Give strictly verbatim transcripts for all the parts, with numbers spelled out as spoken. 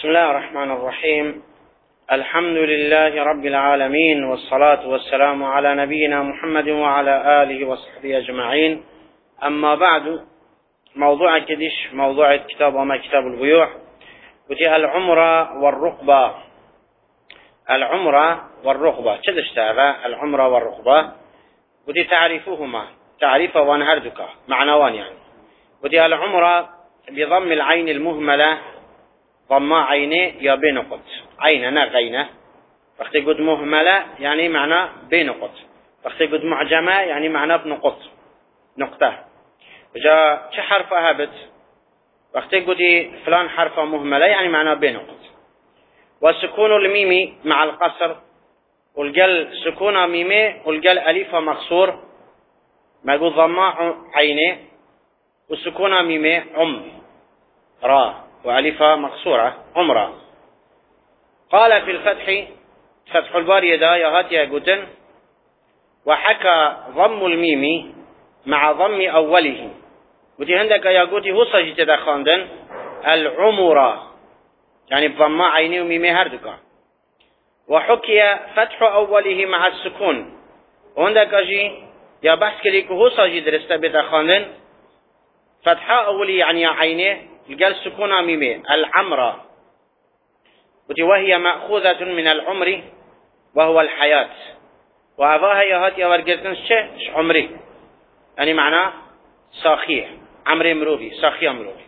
بسم الله الرحمن الرحيم. الحمد لله رب العالمين، والصلاة والسلام على نبينا محمد وعلى آله وصحبه أجمعين. أما بعد، موضوع كديش موضوع كتاب وما كتاب البيوع، وتي العمرة والرقبة. العمرة والرقبة كدش تعرف العمرة والرقبة، وتي تعرفوهما تعريف وانهردك معنوان يعني. وتي العمرة بضم العين المهملة، ضم عينه يا بنقط، عيننا غينه. وقت قد مهملة يعني معنى بنقط، وقت قد معجمة يعني معنى بنقط نقطة. وجاء شو حرف هابت؟ وقت قد فلان حرف مهملة يعني معنى بنقط. وسكون الميم مع القصر، والجل سكون ميمه والجل ألف مقصور، ما قد ضماع عينه وسكون ميمه عم را وألفة مقصورة عمرة. قال في الفتح فتح الباري دا يهات يا قتن، وحكى ضم الميم مع ضم أوله، ودي عندك يا قوتي هو صجي تدخاندن العمرة يعني بضم عيني وميمي هردك. وحكي فتح أوله مع السكون، وعندك أجي يا بحث كليك هو صجي درست بتدخاندن فتح أولي يعني عيني قال سكون ميمي العمرة، وهي مأخوذة من العمر وهو الحياة. وأباها يهات يورقتن شش عمري يعني معناه صاخية، عمري مروفي صاخية مروفي.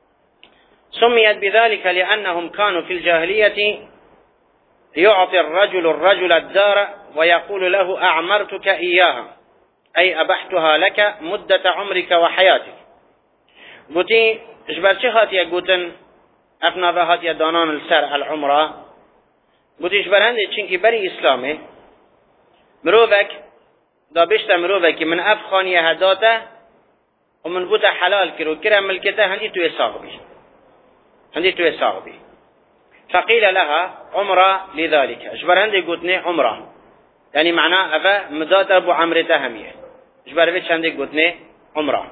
سميت بذلك لأنهم كانوا في الجاهلية يعطي الرجل الرجل الدار ويقول له أعمرتك إياها، أي أبحتها لك مدة عمرك وحياتك. قلتي إجبال شهات يقولن أفنا ذهات يدانان السر العمرة، قلتي إجبال هندي چنكي بري إسلامي مروفك دا بشتا مروفك من أفخاني هداته ومن بوتا حلال كرو كرا ملكته هندي توي صاغبي هندي توي صاغبي. فقيل لها عمرة لذلك، إجبال هندي قلتني عمرة يعني معناه أفا مدات أبو عمرته همية، إجبال بيش هندي قلتني عمرة.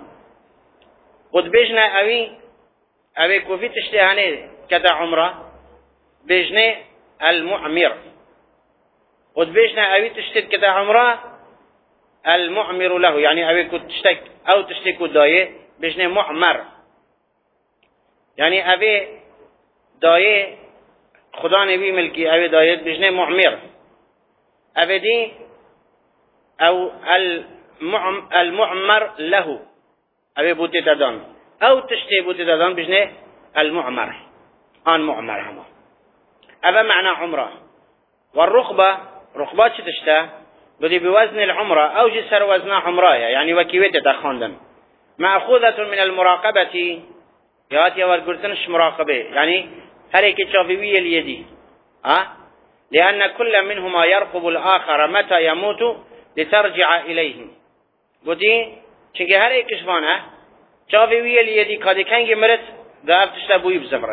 قد بيجنا أوي أوي كوفي تشتهاني كتا عمرة بيجنا المعمر، قد بيجنا أوي تشتهد كتا عمرة المعمر له يعني أوي كنت تشتك أو تشتكو داية بيجنا معمر يعني أوي داية خدا نبي ملكي أوي داية بيجنا معمر. أوي دي أو المعم المعمر له أبي بوتي تدان أو تشتي بوتي تدان بجنة المعمر آن معمر هما. أبا معنى عمرة. والرقبة رقبة تشتا بدي بوزن العمرة أو جسر وزن عمرايا يعني وكيوية تخاندن، مأخوذة من المراقبة ياتي ورقرتنش مراقبة يعني هريك شافوية اليدي أه؟ لأن كل منهما يرقب الآخر متى يموت لترجع إليهم. بدي چونکه هر ایکش وانه چاوی ویل یدی کادی کنگی مرد دعوت تشتا بوی بزمرد.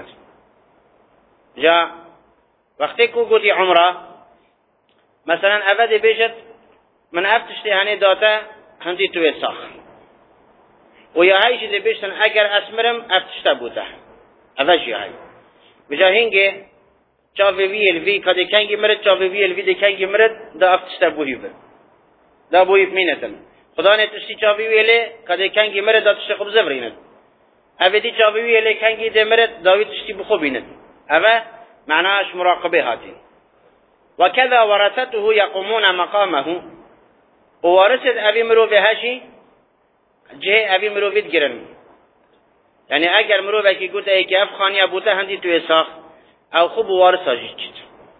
جا وقتی کو گوتی عمره مثلا افدی بیشت من افتشتی هنی داتا هندی توی ساخ و یا هایشی دی بیشتن اگر اسمرم افتشتا بوده افشی های بجا هنگی چاوی ویل وی کادی کنگی مرد چاوی ویل وی دی کنگی مرد دا افتشتا بوی بر دا بوی بمینتن خدا نه تشتی چاوی ویله کدی کنگی مرد دا تشتی خوب زبرینه اویدی چاوی ویله کنگی ده مرد داوی تشتی بخوبینه اما معناش مراقبه هاتی. وكذا ورثته يقومون مقامه، وورثت ابي مروفه هاشي جه ابي مروفه گرن يعني اگر مروفه کی گوت ای که افخانی ابوته هندی تو ساخ او خوب وارث اجید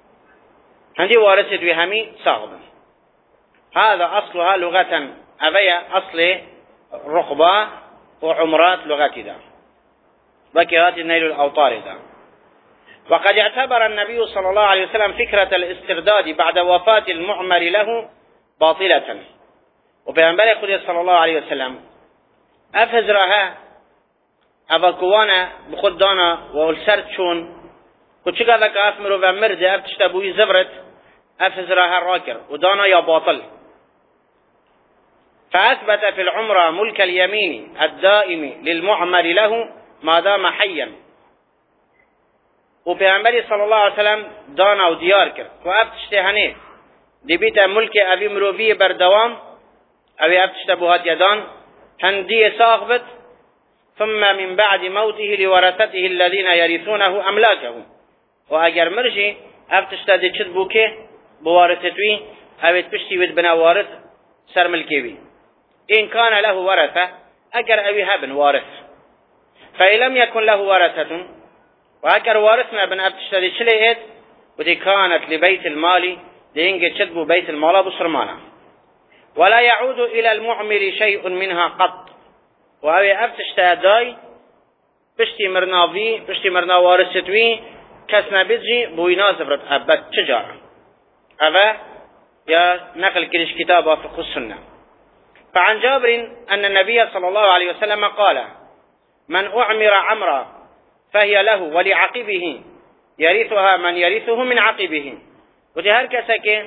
هندی وارثت وی همي صاغبن. هذا اصلها لغه أبي أصل رقبة وعمرات لغتي دا وكهات النيل الأوطار دا. وقد اعتبر النبي صلى الله عليه وسلم فكرة الاسترداد بعد وفاة المعمر له باطلة. وبينبري قد صلى الله عليه وسلم أفزرها أباكوانا بخدانا والسرد شون وشكا ذاك أفمر ومرد أفتشتبوي زبرت أفزرها الراكر ودانا يا باطل. فأثبت في العمرة ملك اليمين الدائم للمعمر له ما دام حيا، و پیغمبری صلی الله علیه وسلم دانا و دیار کرد و اف تشته هنه دبیت ملک اوی مروی بردوام اوی اف تشته بوهات یدان هندی ساخ بد ثم من بعد موته لورثته الذين يرثونه املاكه و اگر مرجی اف تشته دی چد بو که بوارثتوی اوی پشتی ود بنا وارث سر ملکوی ان كان له ورثه اگر اوی هبن وارث فإن لم يكن له ورثة وأكر وارثنا بن أبتشتري شليت ودي كانت لبيت المال دينجي تشدبو بيت المال بصرمانا ولا يعود إلى المعمل شيء منها قط وأبي أبتشتها داي بشتي مرناوي بشتي مرنا وارثتوي كسنا بيجي بوينا زفرت أبت تجارة أبا يا نقل كريش كتابة فقه السنة فعن جابر أن النبي صلى الله عليه وسلم قال من أعمر عمرا فهي له ولعقبه يرثها من يرثه من عقبه ودي هر کسی که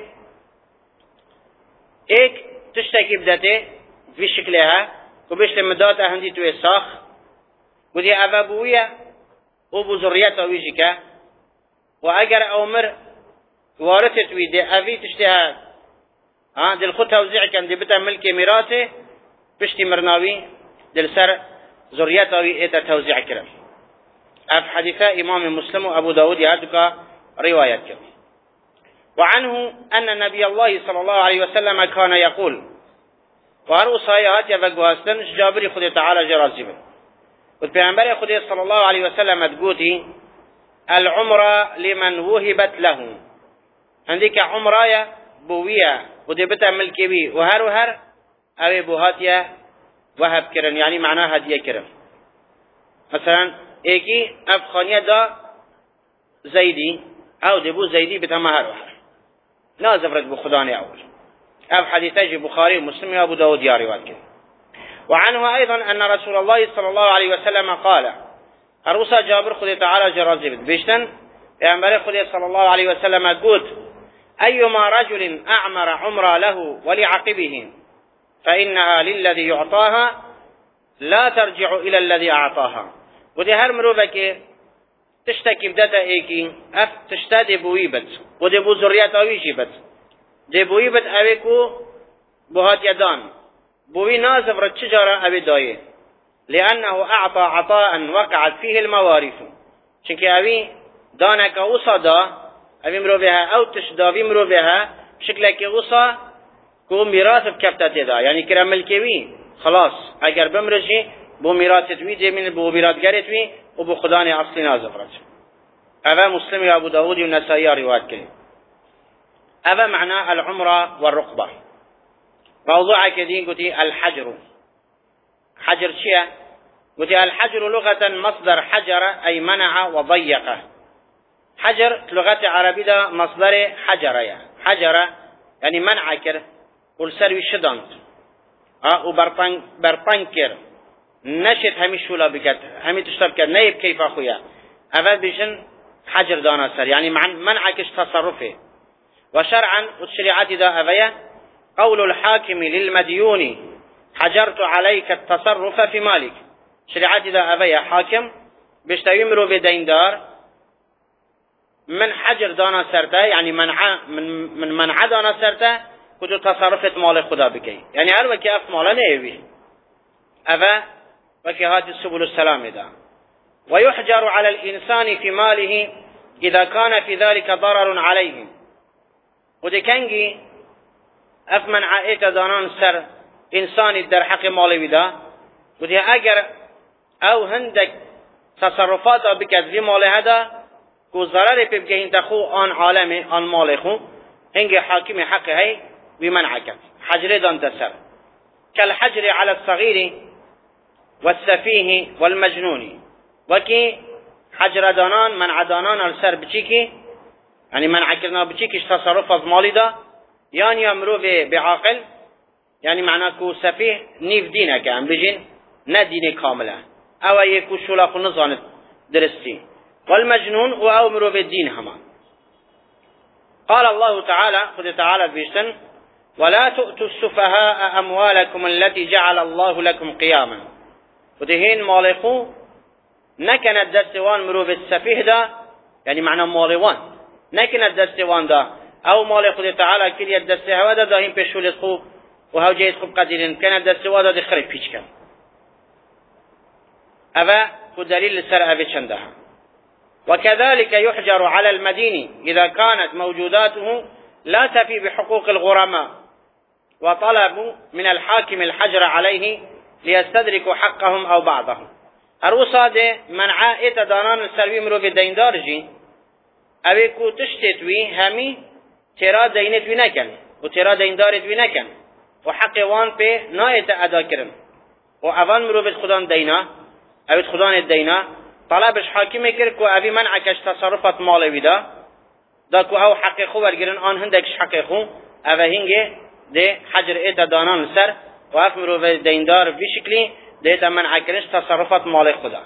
ایک تشتکی بدته في شکلها و بشت مدات هندی تو ساخ ودي ابویه او بزريته ويجيكا واجر اومر وارثت ويدي ابي تشتها ها دل خو توزيع كان دي بتا ملك ميراثه بشتي مرناوي دل سر ذريته وي اتا توزيع كرم اف حديث امام مسلم وابو داود يذكر روايات كرم وعنه ان النبي الله صلى الله عليه وسلم كان يقول وهر صايات يبغواستن جابر خدي تعالى جرازيب والبيغمبر خدي صلى الله عليه وسلم تقولي العمره لمن وهبت له عندك عمره بويه ودي بتا ملكي بي وهر وهر او بوهاتيا وهب كرن يعني معناها هديه كرن مثلا ايكي افخانيه دا زيدي او دبو زيدي بتمهر وهر لا زفرت بخداني اول اب حديثي بخاري ومسلم وابو داود يا روايه وعنه ايضا ان رسول الله صلى الله عليه وسلم قال ارسل جابر خدي تعالى جرازيب بيشتن پیغمبر خدي صلى الله عليه وسلم قلت ايما رجل اعمر عمره له ولعقبه فانها للذي يعطاها لا ترجع الى الذي اعطاها ودي هر مروبك تشتكي بدتا ايكي اف تشتدي بويبت ودي بو ذريات اويشيبت دي بويبت اويكو بوهات يدان بوي نازف رتشجرة أبي دايه لأنه أعطى عطاء وقعت فيه الموارث چونك أبي دانك أوصى دا أبي مرو بها أو تشداوي مرو بها شكلك أوصى كو ميراث بكفتت دا يعني كرا ملكوي خلاص اگر بمرجي بو ميراثتوي دي من بو ميراثگرتوي وبو خداني أصلي نازف رت أبا مسلم وأبو داود والنسائي روايات كريم أبا معنى العمرة والرقبة موضوع كدين قلتي الحجر حجر شيء قلتي الحجر لغة مصدر حجر أي منع وضيق حجر لغة عربية ده مصدر حجر يعني حجر يعني منع كر والسروي شدنت اه وبرطن برطنكر نشت همي شولا بكت همي تشترك نيب كيف اخويا اول بيجن حجر دانا سر يعني منع كش تصرفه وشرعا والشريعات ده ابيه قول الحاكم للمديون حجرت عليك التصرف في مالك شريعتي ذا أبي حاكم بيشتويمرو بديندار من حجر دانا سرته يعني منع من من منع دانا سرته كدو تصرفت مال خدا بكي يعني هر وكي اف مالا نيوي أبا وكي هاتي سبل السلام دا ويحجر على الإنسان في ماله إذا كان في ذلك ضرر عليه ودي كنجي اف منع ایت دانان سر انسانی در حق مالی دا ودی اگر او هندک تصرفات بکد وی مال هدا کو ضرر پی بگهین تخو آن عالم آن مال خو هنگ حاکم حق هی وی منع کد حجر دان تسر كالحجر على الصغير والسفيه والمجنون وكي حجر دانان منع دانان السر بچيكي يعني منع كرنا بچيكيش تصرف مالی دا يعني يمرو بعاقل يعني معناه كو سفيه نيف دينك عم بيجين نا دين كاملة او يكو شلاخ نظام درستي والمجنون او امرو بالدين هما قال الله تعالى خذ تعالى بيشتن ولا تؤتوا السفهاء اموالكم التي جعل الله لكم قياما ودهين مالكو نكنت دستوان مرو بالسفيه دا يعني معنى مال وان نكن الدست وان دا او مال خود تعالى كل الدست هوا دا داهم بشول خو وهو جيد خو قديرين كان الدست وان دا خرب فيش كان أبا كدليل السر أبي شندها. وكذلك يحجر على المدين إذا كانت موجوداته لا تفي بحقوق الغرماء وطلبوا من الحاكم الحجر عليه ليستدركوا حقهم أو بعضهم. الوصاد منع إتدانان السلوي مرو في الديندار جي أبي كو تشتتوي همي ترى دينتوي نكن وترى ديندارتوي نكن وحق وان بي نايت أدا كرن وأفان مرو في خدان دينا أبي خدان الدينا طلبش حاكم كرك وأبي منعكش تصرفات مالوي دا داكو أو حق خو ورگرن آن هندكش حق خو أبا هنگه ده حجر إيتا دانان سر وأفمرو في ديندار بشكلي ده منعكش تصرفات مال خدا.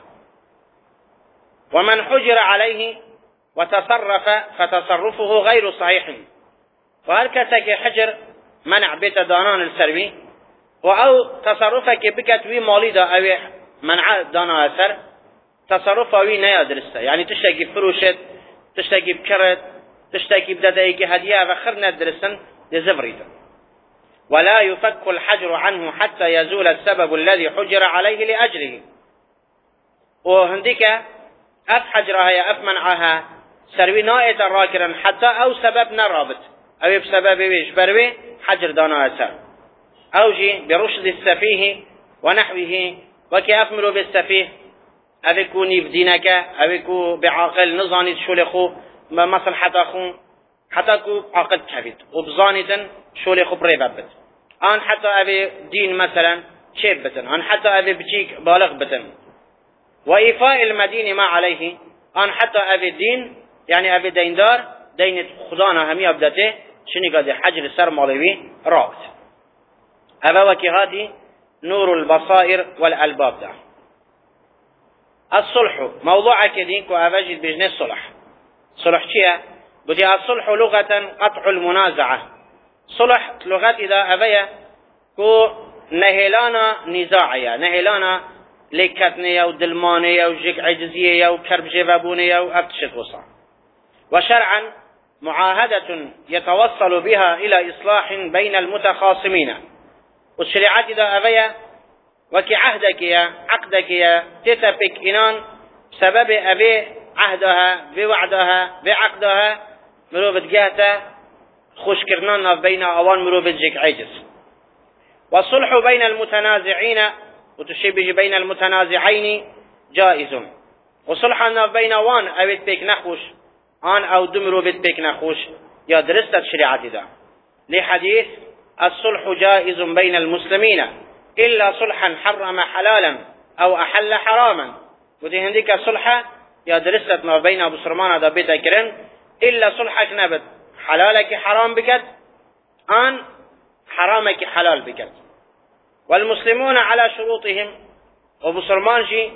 ومن حجر عليه وتصرف فتصرفه غير صحيح وهل كسك حجر منع بيت دانان السروي وأو تصرفك بكتوي مالي دا أو منع دانا سر تصرفه وي نيادرسته يعني تشتكي فروشت تشتكي بكرت تشتكي بددايك هدية وخرنا درسن لزفريته. ولا يفك الحجر عنه حتى يزول السبب الذي حجر عليه لأجله. وهنديك أف حجرها يا أف منعها سروي نائت الراكرا حتى أو سبب نرابط أو بسبب ويش بروي حجر دانا سر أو جي برشد السفيه ونحوه وكي أفمروا بالسفيه أبيكو نيفدينك أبيكو بعاقل نظاني شولخو مصلحة أخو حتى كو عقد كفيت وبظانة شولخو بريبابت أن حتى أبي دين مثلا شيب بتن أن حتى أبي بجيك بالغ بتن وإيفاء المدين ما عليه أن حتى أبي دين يعني أبي ديندار دين خدانا همي أبدته شنو قد حجر سر مالوي رابط أبا وكي هذه نور البصائر والألباب ده. الصلح موضوع كدينك وأبجد بجنة الصلح صلح شيء بدي الصلح لغة قطع المنازعة صلح لغة إذا أبيا كو نهلانا نزاعية نهلانا لكتنية ودلمانية وجك عجزية وكرب جبابونية وأبتشت وصع. وشرعا معاهدة يتوصل بها إلى إصلاح بين المتخاصمين والشريعات إذا أبيا وكي عهدك يا عقدك يا تتفك إنان بسبب أبي عهدها بوعدها بعقدها مروبت جهته خوش كرنان بين أوان مروبت جيك عجز. والصلح بين المتنازعين وتشبه بين المتنازعين جائز. وصلحنا بين وان أبيت بيك نخوش آن أو دمروبت بيك نخوش يا درست الشريعة ذا لحديث الصلح جائز بين المسلمين إلا صلحا حرم حلالا أو أحل حراما. ودي هنديك صلحة يا درست ما بين أبو سرمان هذا بيت كرن إلا صلحك نبت حلالك حرام بكت آن حرامك حلال بكت. والمسلمون على شروطهم وأبو سرمان جي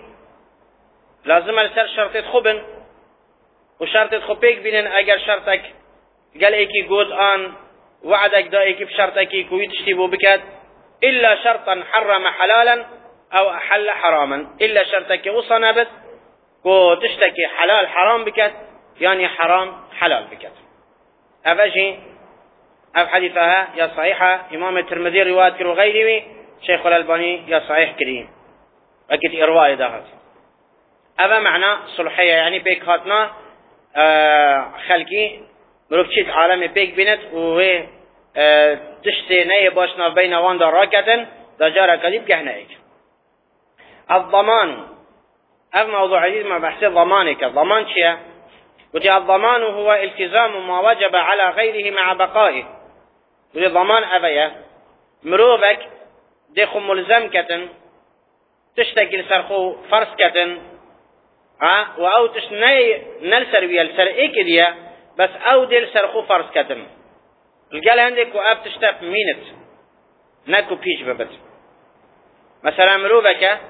لازم السر شرطة خبن وشرطة خبيك بينن أجر شرطك قال إيكي قود آن وعدك دائك بشرطك كوي تشتبه بكت إلا شرطا حرم حلالا أو أحل حراما إلا شرطك وصنبت كو تشتكي حلال حرام بكت يعني حرام حلال بكت. أفجي أف حديثها يا صحيحة إمام الترمذي رواية كرو غيره شيخ الألباني يا صحيح كريم أكد إرواء دهات. أبا معنى صلحية يعني بيك هاتنا آه خلقي مروكشيت عالم بيك بنت وهي آه تشتي ناي باشنا بين وان دراكة دجارة قليب كهنائك. الضمان هذا موضوع عزيز ما بحث ضمانك. الضمان شيء وتي الضمان هو التزام ما وجب على غيره مع بقائه. وتي ضمان أبيا مروبك دخو ملزم كتن تشتكي سرخو فرس كتن ها وأو تشني نلسر ويلسر إكديا بس أو دل سرخو فرس كتن القال عندك وأب تشتف مينت نكو بيش ببت مثلا مروبك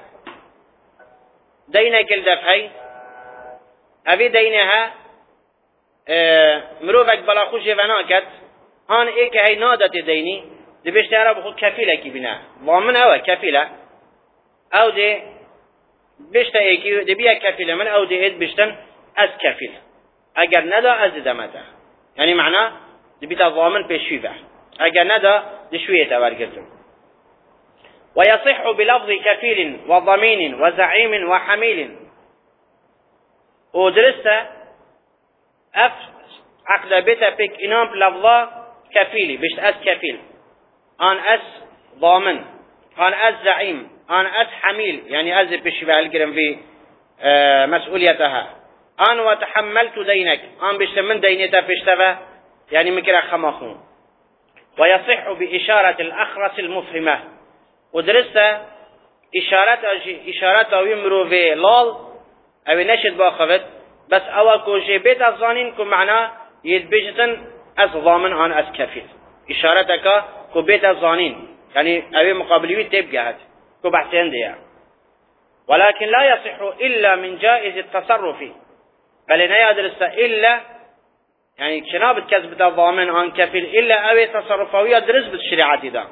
دينك الدفعي أبي دينها اه مروبك بلا خوش فناكت آن إيك هاي نادت ديني دي بيش تعرف بخو كفيلة كي بنا ضامن أوه كفيلة أو دي بيشتا إيكي دي بيا كفيلة من أو دي إيد بيشتن أس كفيل اگر ندا از دمته يعني معناه دبيت الضامن بشويبه اگر ندا دشويته ورگرتم ويصح بلفظ كفيل وضمين وزعيم وحميل ودرسته اف عقد بيتا بيك انام بلفظا كفيلي بشت اس كفيل ان اس ضامن ان اس زعيم ان اس حميل يعني از بشويبه الجرم في آه مسؤوليتها ان وتحملت دينك ان بشت من دينته بشتبه يعني مكرا خماخون ويصح بإشارة الأخرس المفهمة ودرسته إشارات إشارات أو يمرو في لال أو نشد باخفت بس أول كوجي بيت الظانين كو معناه يتبجتن أس ضامن عن أس كفيل إشارتك كو بيت الظانين يعني أو مقابلوي تبقى كو بحثين ديا ولكن لا يصح إلا من جائز التصرف بل لا يدرس إلا يعني شناب كسبت الضامن عن كفيل إلا أوي تصرفوية درس بالشريعة دا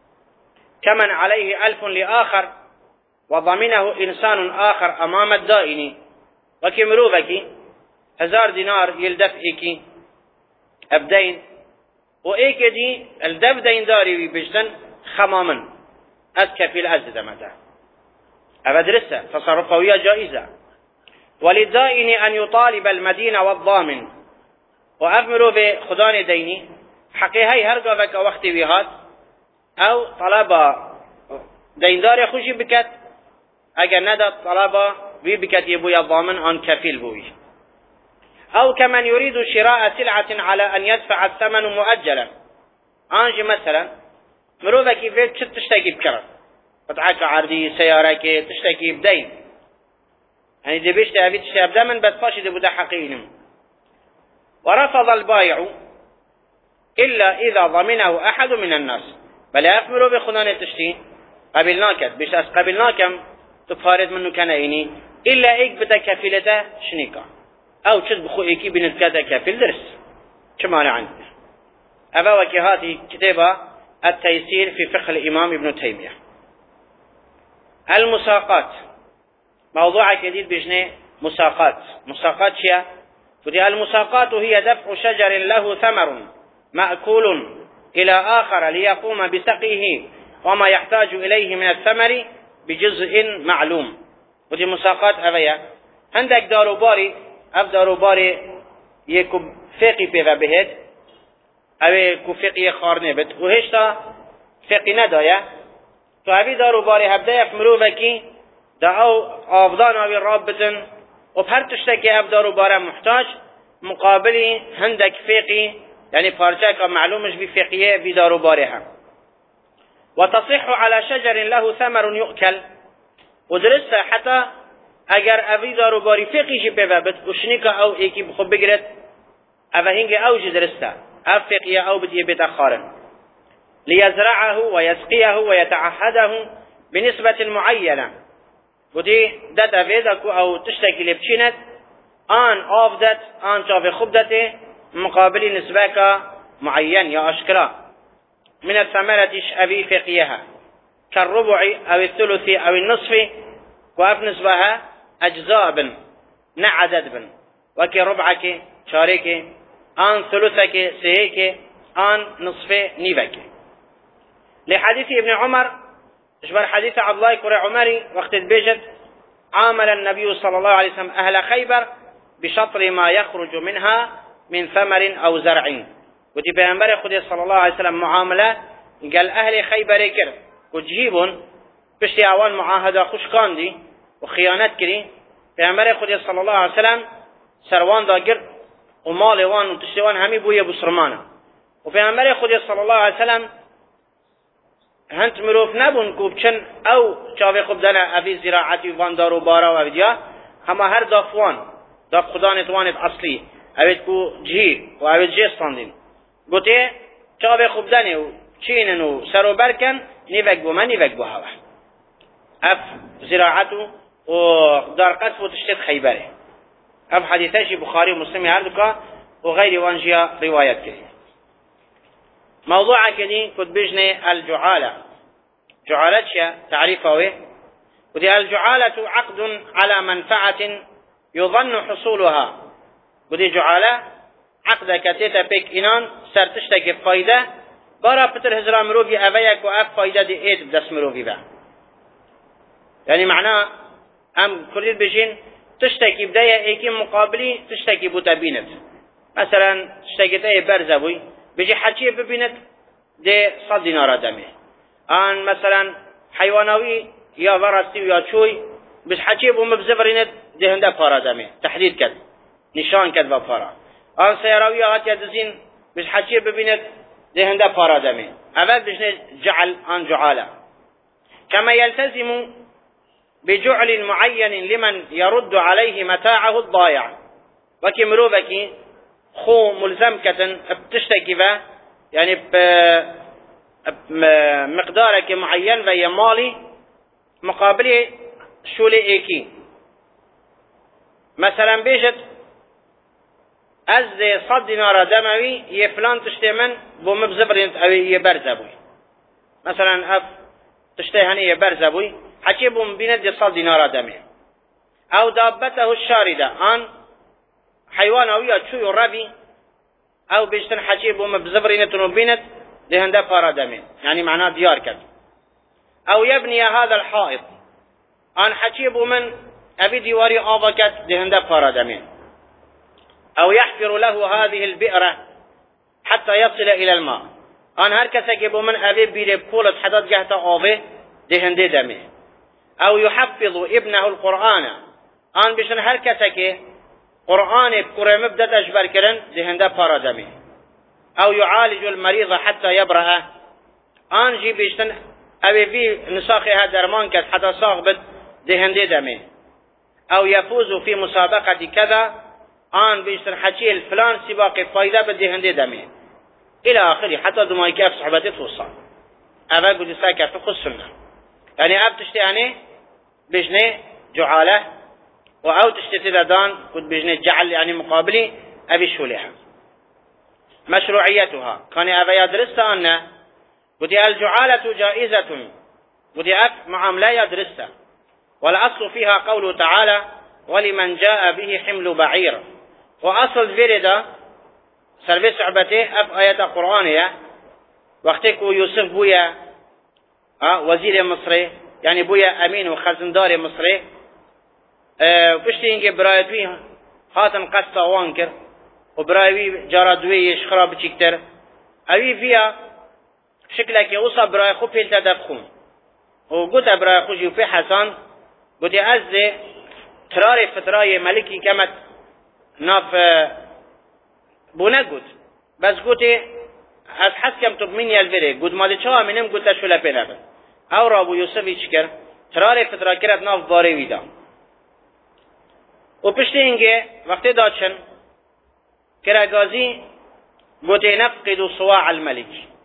كمن عليه ألف لآخر وضمنه إنسان آخر أمام الدائن وكمروبك هزار دينار يلدف إيكي أبدين وإيكي دي الدف دين داري بجدن خماما أز كفيل أز دمتا أبدرسة تصرفوية جائزة وللدائن أن يطالب المدينة والضامن وأفمروا بخدان ديني حقي هاي هرقا بك وقت بيهات أو طلبا ديندار خوشي بكت أجا ندى طلبا بي بكت يبوي الضامن عن كفيل بوي أو كمن يريد شراء سلعة على أن يدفع الثمن مؤجلا أنجي مثلا مروفا كيف تشتكي بكرة قطعك عردي سيارك تشتكي بدين يعني دي بيشتي أبي تشتكي بدمن بس فاشي دي بدا حقينم ورفض البايع إلا إذا ضمنه أحد من الناس بل يفمروا بخدان التشتين قبلناك بيش أس قبلناكم تفارد منه كان إيني إلا إيك بدا كفيلته شنيكا أو تشد بخو إيكي بنتكاته كفيل درس كما عندنا أبا وكهاتي كتابة التيسير في فقه الإمام ابن تيمية المساقات موضوع جديد بجنة مساقات مساقات شيء ودي المساقات هي دفع شجر له ثمر مأكول إلى آخر ليقوم بسقيه وما يحتاج إليه من الثمر بجزء معلوم ودي مساقات أبيا عندك داروباري أف داروباري يكب فقي بيغا بهد أو يكب فقي خارنه بد وهشتا فقي ندايا تو أبي داروباري هبدا يفمرو بكي دعو آفضان أبي رابطن وبهر تشتكي أبدار بارا محتاج مقابلي هندك فقي يعني فارجاك معلومش بفقيه بدار بارها وتصح على شجر له ثمر يؤكل ودرسها حتى اگر اوی دارو باری فقی جی ببابت وشنیکا او ایکی بخوب بگرد او هنگ او جی درستا او فقیه او بدیه بتخارن ليزرعه ويسقيه ويتعهده بنسبة معينة ودي دات افيدكو او تشتكي لبشينت آن آفدت آن شاف خبدته مقابل نسبك معين يا أشكرا من الثمرة أبي فقيها كالربع أو الثلث أو النصف وأف نسبها أجزاء بن نعدد بن وكي ربعك شارك آن ثلثك سيك آن نصف نيفك لحديث ابن عمر اشبر حديث عبد الله كري عمري وقت البيجت عامل النبي صلى الله عليه وسلم أهل خيبر بشطر ما يخرج منها من ثمر أو زرع ودي بينبري خدي صلى الله عليه وسلم معاملة قال أهل خيبر كر وجهيبون بشتي أوان معاهدة خوش كاندي وخيانات كري بينبري خدي صلى الله عليه وسلم سروان داقر ومال وان وتشتوان همي بويا بسرمانة وبينبري خدي صلى الله عليه وسلم هنت مروف نبون کوبچن او چاوی خوب دنه افی زراعتی وان دارو بارا و افدیا هما هر دافوان داف خدا نتوانت اصلی اوید کو جهیر و اوید جستاندین گوته چاوی خوب دنه و چینن و سرو برکن نیوک بو من نیوک بو هوا اف زراعتو و دارقت و تشتت خیبره اف حدیثش بخاری و مسلمی هر دکا و غیر وانجیا روایت کرد موضوع كدي كنت بجني الجعالة جعالة شيء تعريفه ويه ودي الجعالة عقد على منفعة يظن حصولها بودی جعاله عقده کتیتا پیک اینان سرتشتا که فایده بارا پتر هزرا مروفی اوه یک و اف فایده دی اید بدست مروفی با یعنی معنا ام کردید بجین تشتکی بدایه ایکی مقابلی تشتکی بوتا بیند مثلا تشتکی تای برزه بوی بجی حچی ببیند ده صد دینار دمه آن مثلا حیواناوی یا ورستی یا چوی بس حچی بو مبزفرینت ده هنده پارا دمه تحدید کد نشان کد و پارا آن سیراوی آهات یدزین بس حچی ببیند ده هنده پارا دمه اول بجنه جعل آن جعاله كما يلتزم بجعل معين لمن يرد عليه متاعه الضائع وكمروبك خو ملزم كتن بتشتكي به يعني بمقدارك معين ويا مالي مقابل شولي ايكي مثلا بيجت از صد دينار دموي يفلان تشتي من بو مبزبرين او يبرزبوي مثلا اف تشتي هني يبرزبوي حكي بو مبيند صد دينار دمه او دابته الشاردة ان حيوان او يا شو ربي او بيجتن حكي بو مبزبرينتن وبينت لهنده فارا دمه يعني معناه ديار كد او يبني هذا الحائط ان حكي بو من ابي ديواري آبكت لهنده فارا دمه او يحفر له هذه البئرة حتى يصل الى الماء ان هر کسی بو من ابي بيره پولت حدد جهتا آبه لهنده دمه او يحفظ ابنه القرآن آن بشن هر کسی که قرآن بقرآن مبدد اجبر کرن دهنده پارا دمه او يعالج المريض حتى يبرأ آن جي بشن اوی في نساخها درمان کد حتى ساق بد دهنده دمه او يفوز في مسابقة كذا آن بشن حكي الفلان سباق فايدة بدهنده دمه الى آخره حتى دمائي كيف صحبته توصل اول قد ساكر فقه السنة يعني اب تشتي يعني بجنه جعاله و او تشتي تدان قد بجنه جعل يعني مقابلي ابي شولها مشروعيتها كان ابا يدرسها أن قد الجعالة جائزة قد اف معاملة يدرسها والأصل فيها قوله تعالى ولمن جاء به حمل بعير وأصل فرد سربس عبته اف آيات قرآنية وقتك يوسف بويا وزير مصري يعني بويا امين و خزندار مصري اه پشتی اینکه برایتوی هاتن قصد آوان کر و برایوی جارادوی شخرا بچیکتر اوی فيها شکلکی اوصا برای خو پیل تدفخون و گوت برای خو جیو پی حسان گوتی از ترار فترای ملکی کمت ناف بونه گوت بس گوتی از حس کم تو من یلوره گوت مالی چا منم گوت شوله پی نبه او را ابو یوسفی چکر ترار فترا کرد ناف باره ویدا و پشت اینگه وقتی داچن کرگازی گوتی نفقد صواع الملک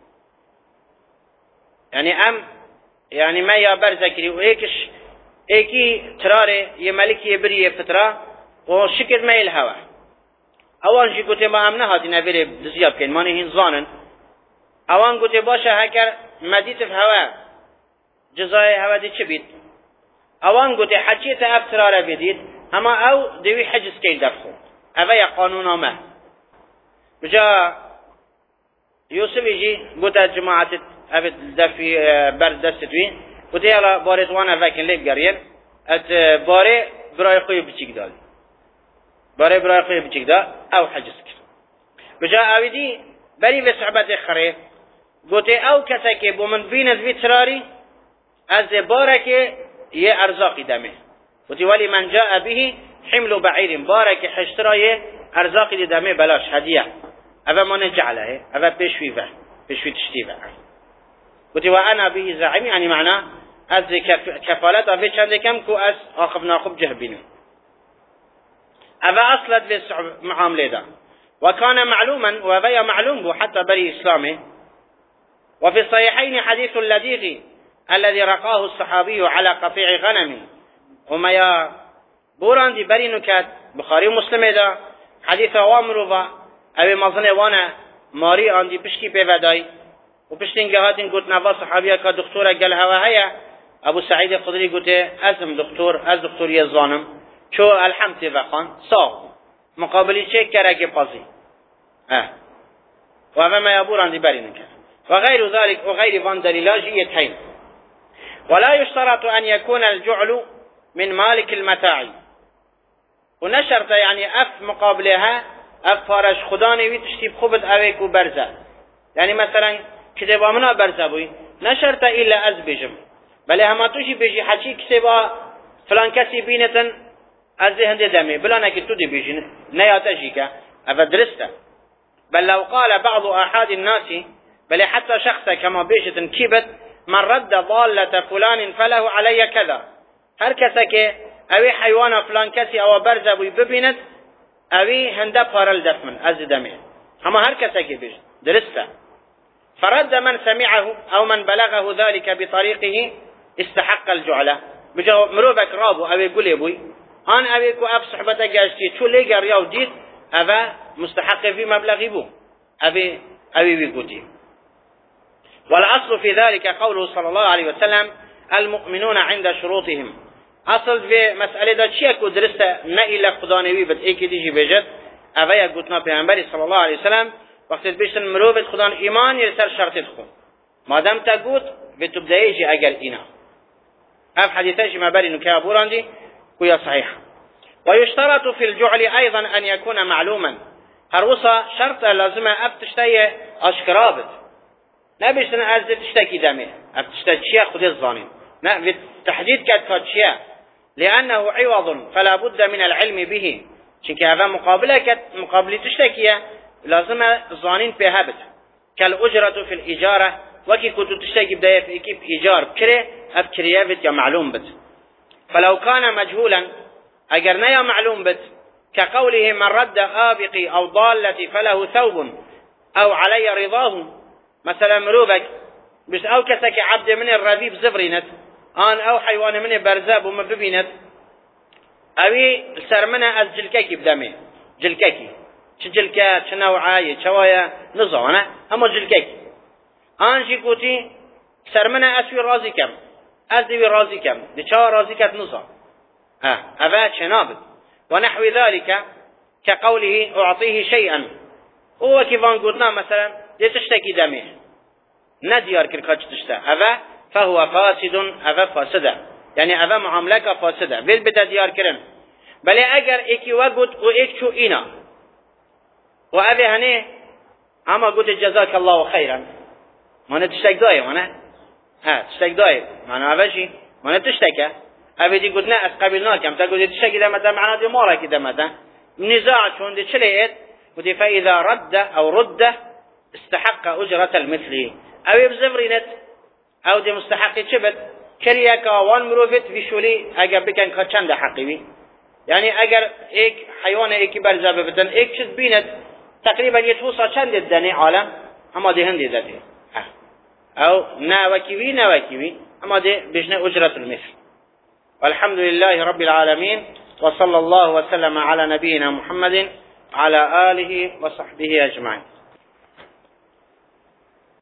یعنی ام یعنی ما یا برزکری و ایکش ایکی ترار یه ملکی بری فترا و شکر میل هوا اوان جی گوتی ما ام نهادی نویره دزیاب کن مانی هین زانن اوان گوتی باشه هکر مدیت في هوا جزای هوا دی چه بید اوان گوتی حجیت افتراره بدید اما او دوی حجز کیل دفخو اوه یا قانون آمه بجا یوسفی جی گوتا جماعت اوه دفی برد دست دوی گوتی یالا باره دوان اوه کن لیب گرین ات باره برای خوی بچیک دال باره برای خوی بچیک دال او حجز کن بجا اوه دی بری به صحبت خره گوتی او کسی که بومن بیند وی تراری از بارک یه ارزاقی دمه گوتی ولی من جاء به حمل بعیر بارک حشترای ارزاقی دمه بلاش هدیه اوه من جعله اوه بشوی و بشوی تشتی و گوتی و انا به زعیم یعنی معنا از کفالت اوه چنده کم که از آخب ناخب جه بینو اوه اصلت به معامله ده وكان معلوما وبيا معلوم بو حتى بري إسلامه وفي الصحيحين حديث اللذيذ الذي رقاه الصحابي على قطيع غنم وما يا بوران دي بري نكات بخاري مسلم دا حديث وامر و او مظنه وانا ماري آن دي پشکی پیودای و پشتین گهاتین گوت نوا صحابیه که دکتور گل هوا هيا ابو سعيد خضري گوته ازم دکتور از دکتوری زانم چو الحمد وخان صاغ مقابلی چه کرک پازی اه و ما يبوران دي برين وغير ذلك وغير فان دليلاج يتين ولا يشترط أن يكون الجعل من مالك المتاع ونشرت يعني أف مقابلها أف فارش خداني ويتشتيب خبت أويك وبرزة يعني مثلا كتابا منا برزة بوي نشرت إلا أز بجم بل هما توشي بيجي حكي كتابا فلان كسي بينة أز هندي دمي بلا نكتو دي بيجي نياتجيك أفدرسته بل لو قال بعض أحد الناس بل حتى شخص كما بيجت كيبت من رد ضالة فلان فله علي كذا هر كسك اوي حيوان فلان كسي او برزه بي ببينت اوي هنده پارل دفمن از دمه اما هر كسك بيجت درسته فرد من سمعه او من بلغه ذلك بطريقه استحق الجعله بجو مروبك رابو اوي قولي بوي ان اوي كو اف صحبته گشتي چو ليگر ياو ديت اوه مستحق في مبلغي بو اوي اوي بيقوتي والأصل في ذلك قوله صلى الله عليه وسلم المؤمنون عند شروطهم اصل في مسألة دا چیه که درسته نه ایلا خدانوی بد ایکی دیجی بجد اوه گوتنا پیغمبری صلی الله علیه وسلم وقتی بیشتن مروبت خدان ایمان یسر شرطت خون مادم تا گوت به تبدایجی اگر اینا اف حدیثش مبری نکه بوراندی ويا صحيح ويشترط في الجعل أيضا أن يكون معلوما هروسا شرط لازم أبتشتي أشكرابت نبيشتن أزد تشتكي دمه أبتشتي شيء خذ الظانين في التحديد كاتفات شيء لأنه عوض فلا بد من العلم به شنك هذا مقابلة كت مقابلة تشتكي لازم الظانين في هبت كالأجرة في الإجارة وكي كنت تشتكي بداية في إكيب إيجار بكري أبكريا بت يا معلوم بت فلو كان مجهولا أجرنا يا معلوم بت كقوله من رد آبقي أو ضالتي فله ثوب أو علي رضاه مثلا مروبك بس أو كسك عبد من الربيب زفرينت آن أو حيوان من برزاب وما ببينت أبي سرمنا از جلككي بدمه جلككي چه جلكة چه نوعاية چوايا نظامنا اما جلككي آن جي قوتي سرمنا اسوي رازي كم أزدوي رازي كم دي چوا رازي كت نظام اه أبا چنابد ونحو ذلك كقوله أعطيه شيئا هو كيفان قلنا مثلا دي تشتكي دمه نديار كركاج تشتا أبا فهو فاسد أبا فاسدة يعني أبا معاملك فاسدة بيل بدا ديار كرن بل اگر ايكي وقت و ايك شو اينا و أبي هني اما قلت جزاك الله خيرا ما تشتك داي وانا ها تشتك داي معنى أبا شي ما تشتكى أبي دي قلت لا أسقبلناك أم تقول تشتكي دمتا معنا دي مورا كي دمتا نزاع شون دي تشليت ودي فإذا رد أو رد استحق أجرة المثل أو بزفرينت أو دي مستحق شبت كريكا وان مروفت في شولي أجر بكن كتشند حقيبي يعني أجر إيك حيوان إيك برزابة بدن إيك شد بينت تقريبا يتوصى شند الدني عالم أما دي هندي ذاتي أو ناوكيوي ناوكيوي أما دي بجنا أجرة المثل والحمد لله رب العالمين وصلى الله وسلم على نبينا محمد على آله وصحبه أجمعين.